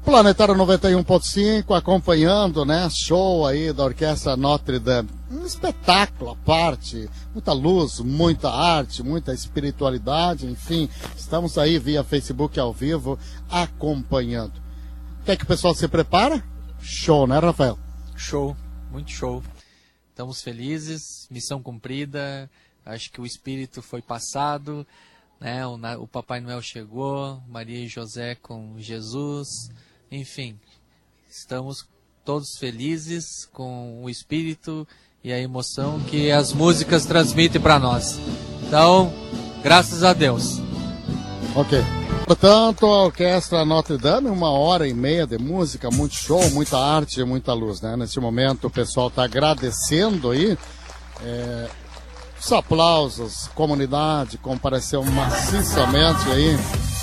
Planetário 91.5, acompanhando, né, show aí da Orquestra Notre Dame. Um espetáculo à parte, muita luz, muita arte, muita espiritualidade, enfim, estamos aí via Facebook ao vivo acompanhando. Quer que o pessoal se prepara? Show, né, Rafael? Show, muito show. Estamos felizes, missão cumprida, acho que o Espírito foi passado, né? O Papai Noel chegou, Maria e José com Jesus, enfim, estamos todos felizes com o Espírito e a emoção que as músicas transmitem para nós. Então, graças a Deus. Ok. Portanto, a Orquestra Notre Dame, 1h30 de música, muito show, muita arte e muita luz, né? Nesse momento o pessoal está agradecendo aí, os aplausos, comunidade compareceu maciçamente aí,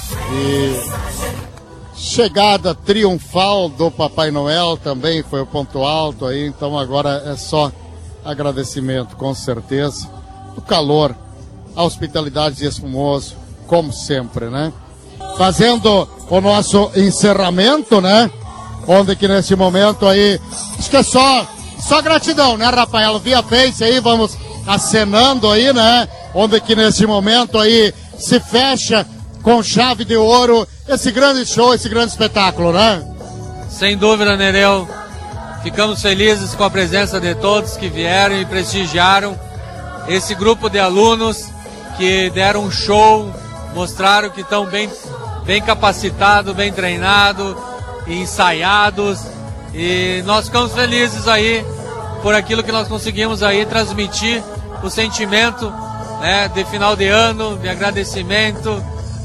e chegada triunfal do Papai Noel também foi o ponto alto aí, então agora é só agradecimento, com certeza, o calor, a hospitalidade de Espumoso, como sempre, né? Fazendo o nosso encerramento, né? Onde que nesse momento aí, acho que é só gratidão, né, Rafael? Via Face aí, vamos acenando aí, né? Onde que nesse momento aí se fecha com chave de ouro esse grande show, esse grande espetáculo, né? Sem dúvida, Nereu. Ficamos felizes com a presença de todos que vieram e prestigiaram esse grupo de alunos que deram um show, mostraram que estão bem capacitados, bem treinados e ensaiados, e nós ficamos felizes aí por aquilo que nós conseguimos aí transmitir, o sentimento, né, de final de ano, de agradecimento,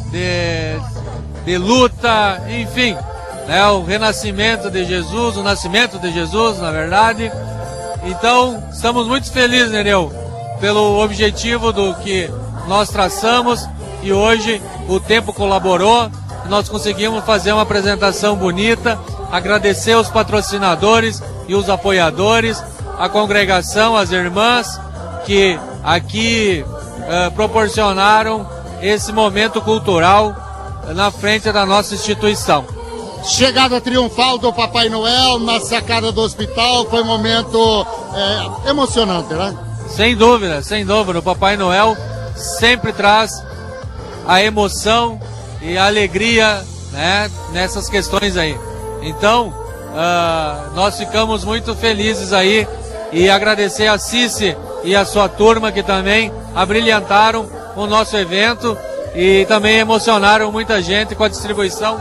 de luta, enfim, né, o renascimento de Jesus, o nascimento de Jesus, na verdade. Então, estamos muito felizes, Nereu, pelo objetivo do que nós traçamos, e hoje o tempo colaborou, nós conseguimos fazer uma apresentação bonita, agradecer os patrocinadores e os apoiadores, a congregação, as irmãs que aqui proporcionaram esse momento cultural na frente da nossa instituição. Chegada triunfal do Papai Noel na sacada do hospital, foi um momento emocionante, né? Sem dúvida, o Papai Noel sempre traz a emoção e a alegria, né, nessas questões aí. Então, nós ficamos muito felizes aí, e agradecer a Cici e a sua turma que também abrilhantaram o nosso evento e também emocionaram muita gente com a distribuição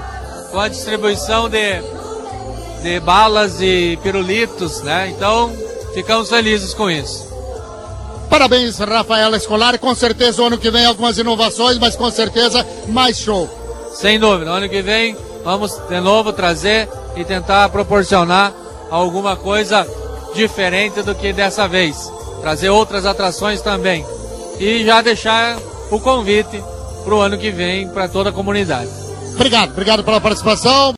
de balas e pirulitos, né? Então, ficamos felizes com isso. Parabéns, Rafael Escolar, com certeza o ano que vem algumas inovações, mas com certeza mais show. Sem dúvida, ano que vem vamos de novo trazer e tentar proporcionar alguma coisa diferente do que dessa vez. Trazer outras atrações também. E já deixar o convite para o ano que vem para toda a comunidade. Obrigado pela participação.